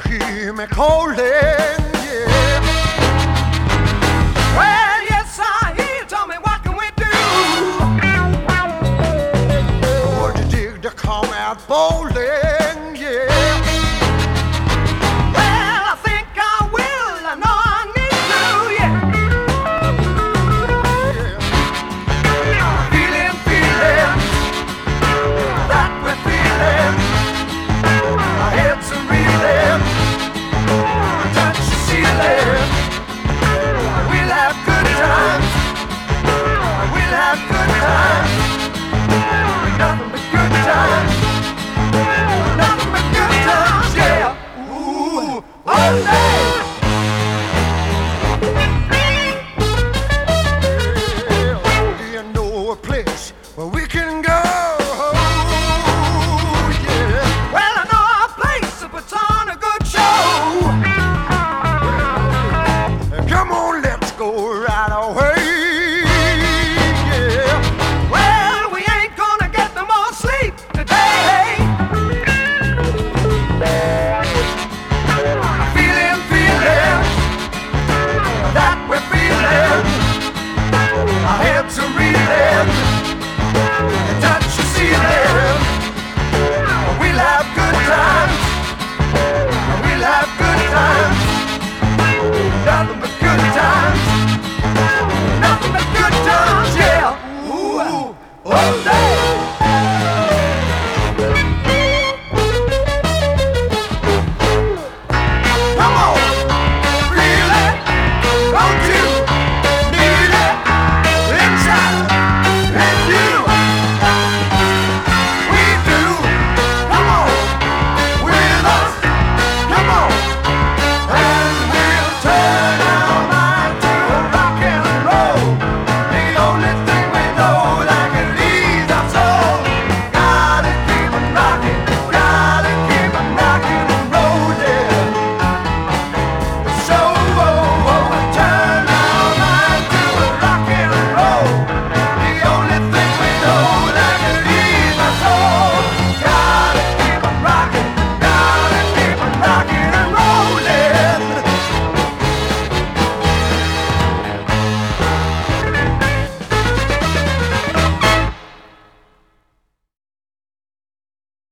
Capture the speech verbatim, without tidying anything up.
hear me calling, yeah. Well, yes, I hear. Tell me, what can we do? Would you dig to come out bowling, yeah? Well, I think I will. I know I need to, yeah. Yeah. Feeling, feeling that we're feeling. My head's a reeling. Touch the ceiling. We'll have good times. We'll have good times. Nothing but good times. Nothing but good times, yeah. Ooh, all day. Do you know a place where we can go? Yeah. Well, I know a place that puts on a good show. Come on, let's go right away. Yeah. Well, we ain't gonna get no more sleep today. Feeling, feeling that we're feeling. Our heads are reeling. Touch the ceiling. We'll have good times. We'll have good times. Nothing but good times. Nothing but good times, yeah. Ooh, oh.